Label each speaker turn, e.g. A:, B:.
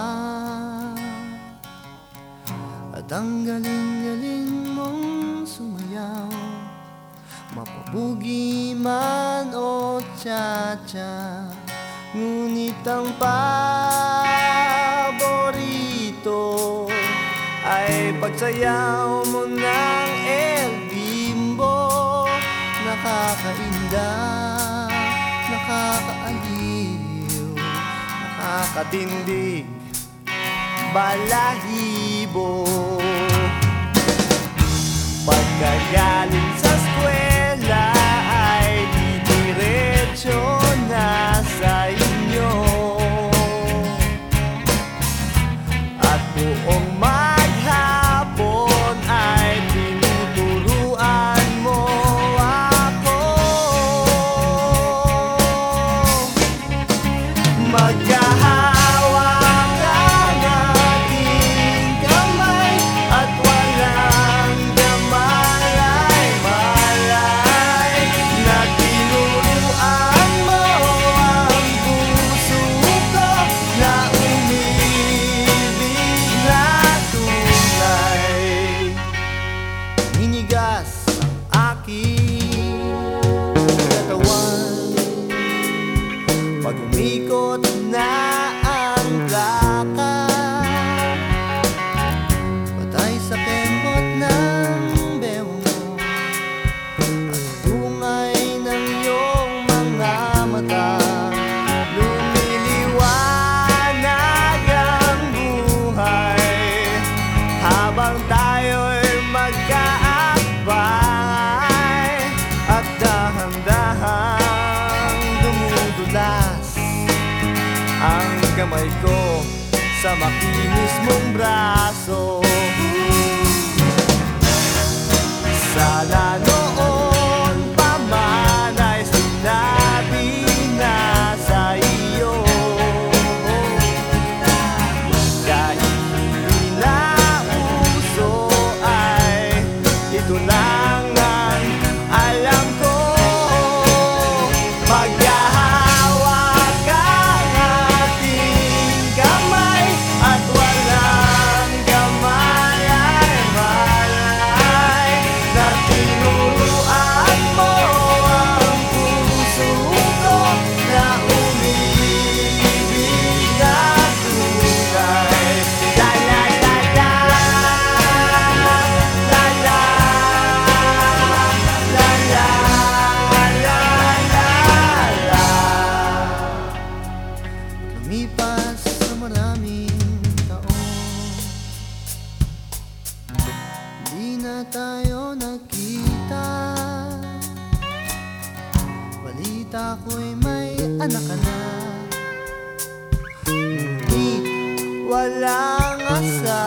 A: At ang galing-galing mong sumayaw, mapabugi man o cha-cha. Ngunit ang paborito ay pagsayaw mo ng El Bimbo. Nakakainda, nakakaaliw, nakakatindig, balahibo. Pagkagaling sa eskwela ay didiretso na sa inyo, at buong maghapon ay tinuturuan mo ako. Magkahawak ang ating kamay at walang kamalay-malay, na tinuruan mo ang puso ko na umibig na tunay. Hinigas ang aking katawan pag umikot na ang plaka, patay sa kembot ng bewang mo at tungay ng iyong mga mata. Lumiliwanag ang buhay habang tayo'y magkaakbay, at dahan-dahang dumudulas ang kamay ko sa makinis mong braso. Sana noon pa man ay sinabi na sa iyo, kahit hindi na uso ay ito lang ang alam ko. Maghahawak ang ating kamay at walang kamalay-malay, na tinuruan mo ang puso ko na umibig na tunay. La la la la, la la, la la la la. Lumipas sa maraming taon, di na tayo nagkita. Balita ko'y may anak ka na, ngunit walang asa.